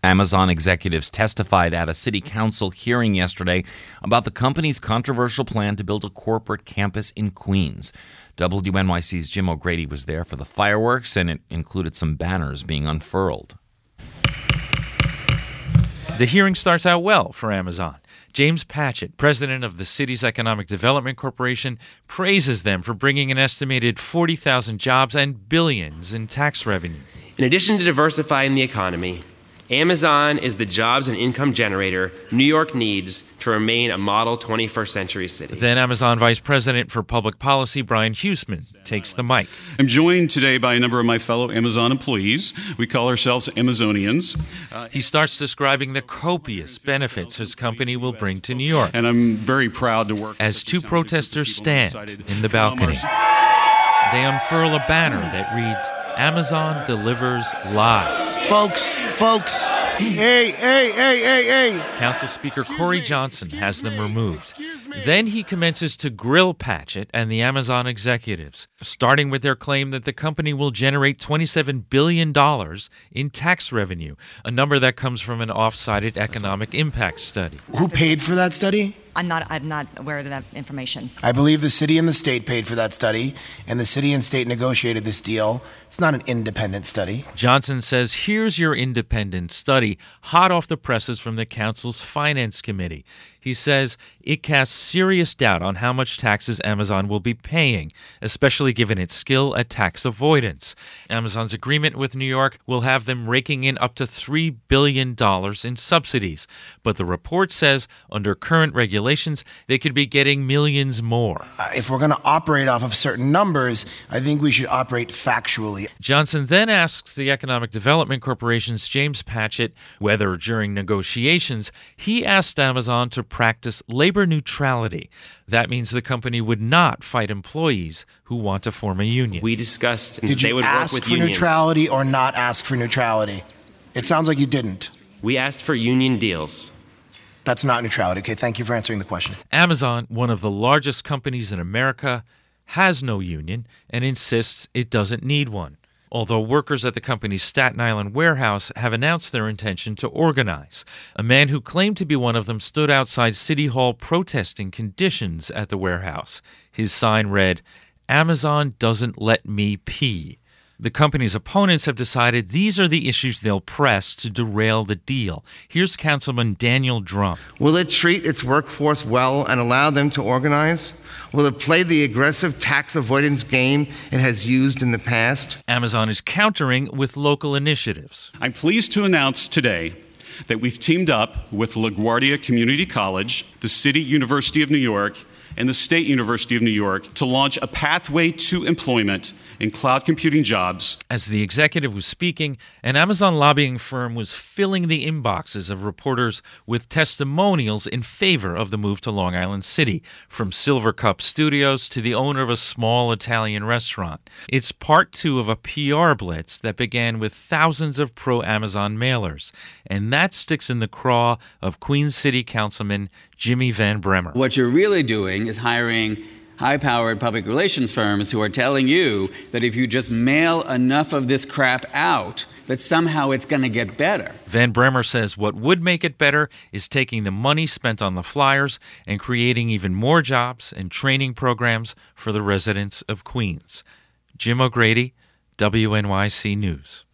Amazon executives testified at a city council hearing yesterday about the company's controversial plan to build a corporate campus in Queens. WNYC's Jim O'Grady was there for the fireworks, and it included some banners being unfurled. The hearing starts out well for Amazon. James Patchett, president of the city's Economic Development Corporation, praises them for bringing an estimated 40,000 jobs and billions in tax revenue. In addition to diversifying the economy, Amazon is the jobs and income generator New York needs to remain a model 21st century city. Then Amazon Vice President for Public Policy Brian Huseman takes the mic. I'm joined today by a number of my fellow Amazon employees. We call ourselves Amazonians. He starts describing the copious benefits his company will bring to New York. And I'm very proud to work as two protesters stand in the balcony. They unfurl a banner that reads, "Amazon delivers lives." Folks, hey. Council Speaker Corey Johnson has them removed. Then he commences to grill Patchett and the Amazon executives, starting with their claim that the company will generate $27 billion in tax revenue, a number that comes from an off-cited economic impact study. Who paid for that study? I'm not aware of that information. I believe the city and the state paid for that study, and the city and state negotiated this deal. It's not an independent study. Johnson says, here's your independent study, hot off the presses from the council's finance committee. He says it casts serious doubt on how much taxes Amazon will be paying, especially given its skill at tax avoidance. Amazon's agreement with New York will have them raking in up to $3 billion in subsidies. But the report says under current regulations, they could be getting millions more. If we're going to operate off of certain numbers, I think we should operate factually. Johnson then asks the Economic Development Corporation's James Patchett whether during negotiations he asked Amazon to practice labor neutrality. That means the company would not fight employees who want to form a union. We discussed and Did they you would work ask with for unions. neutrality or not ask for neutrality? It sounds like you didn't. We asked for union deals. That's not neutrality. Okay, thank you for answering the question. Amazon, one of the largest companies in America, has no union and insists it doesn't need one. Although workers at the company's Staten Island warehouse have announced their intention to organize. A man who claimed to be one of them stood outside City Hall protesting conditions at the warehouse. His sign read, "Amazon doesn't let me pee." The company's opponents have decided these are the issues they'll press to derail the deal. Here's Councilman Daniel Drum. Will it treat its workforce well and allow them to organize? Will it play the aggressive tax avoidance game it has used in the past? Amazon is countering with local initiatives. I'm pleased to announce today that we've teamed up with LaGuardia Community College, the City University of New York, and the State University of New York to launch a pathway to employment in cloud computing jobs. As the executive was speaking, an Amazon lobbying firm was filling the inboxes of reporters with testimonials in favor of the move to Long Island City, from Silver Cup Studios to the owner of a small Italian restaurant. It's part two of a PR blitz that began with thousands of pro-Amazon mailers, and that sticks in the craw of Queens City Councilman Jimmy Van Bremer. What you're really doing is hiring high-powered public relations firms who are telling you that if you just mail enough of this crap out, that somehow it's going to get better. Van Bremer says what would make it better is taking the money spent on the flyers and creating even more jobs and training programs for the residents of Queens. Jim O'Grady, WNYC News.